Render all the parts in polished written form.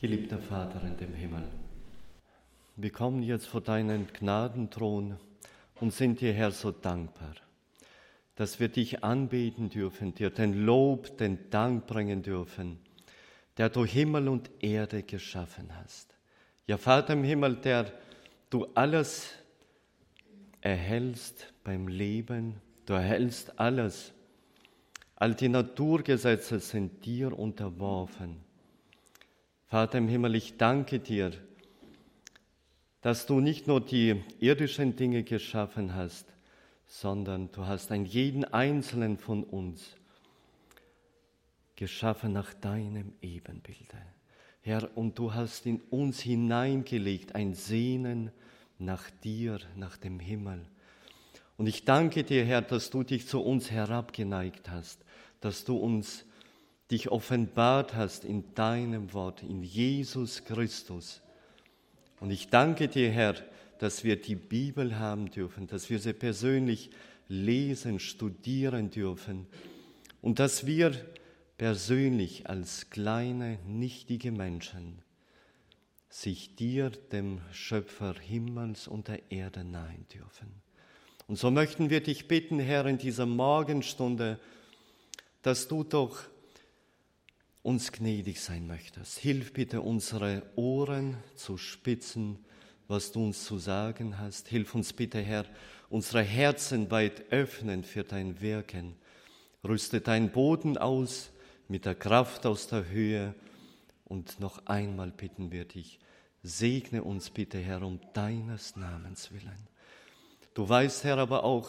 Geliebter Vater in dem Himmel, wir kommen jetzt vor deinen Gnadenthron und sind dir, Herr, so dankbar, dass wir dich anbeten dürfen, dir den Lob, den Dank bringen dürfen, der du Himmel und Erde geschaffen hast. Ja, Vater im Himmel, der du alles erhältst beim Leben, du erhältst alles. All die Naturgesetze sind dir unterworfen. Vater im Himmel, ich danke dir, dass du nicht nur die irdischen Dinge geschaffen hast, sondern du hast einen jeden einzelnen von uns geschaffen nach deinem Ebenbilde. Herr, und du hast in uns hineingelegt ein Sehnen nach dir, nach dem Himmel. Und ich danke dir, Herr, dass du dich zu uns herabgeneigt hast, dass du dich offenbart hast in deinem Wort, in Jesus Christus. Und ich danke dir, Herr, dass wir die Bibel haben dürfen, dass wir sie persönlich lesen, studieren dürfen und dass wir persönlich als kleine, nichtige Menschen sich dir, dem Schöpfer Himmels und der Erde, nahen dürfen. Und so möchten wir dich bitten, Herr, in dieser Morgenstunde, dass du doch uns gnädig sein möchtest. Hilf bitte, unsere Ohren zu spitzen, was du uns zu sagen hast. Hilf uns bitte, Herr, unsere Herzen weit öffnen für dein Wirken. Rüste deinen Boden aus mit der Kraft aus der Höhe. Und noch einmal bitten wir dich, segne uns bitte, Herr, um deines Namens willen. Du weißt, Herr, aber auch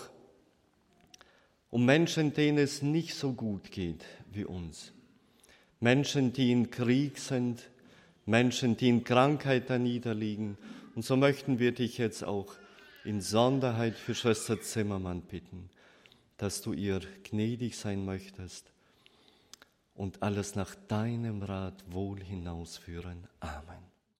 um Menschen, denen es nicht so gut geht wie uns. Menschen, die in Krieg sind, Menschen, die in Krankheit da niederliegen. Und so möchten wir dich jetzt auch in Sonderheit für Schwester Zimmermann bitten, dass du ihr gnädig sein möchtest und alles nach deinem Rat wohl hinausführen. Amen.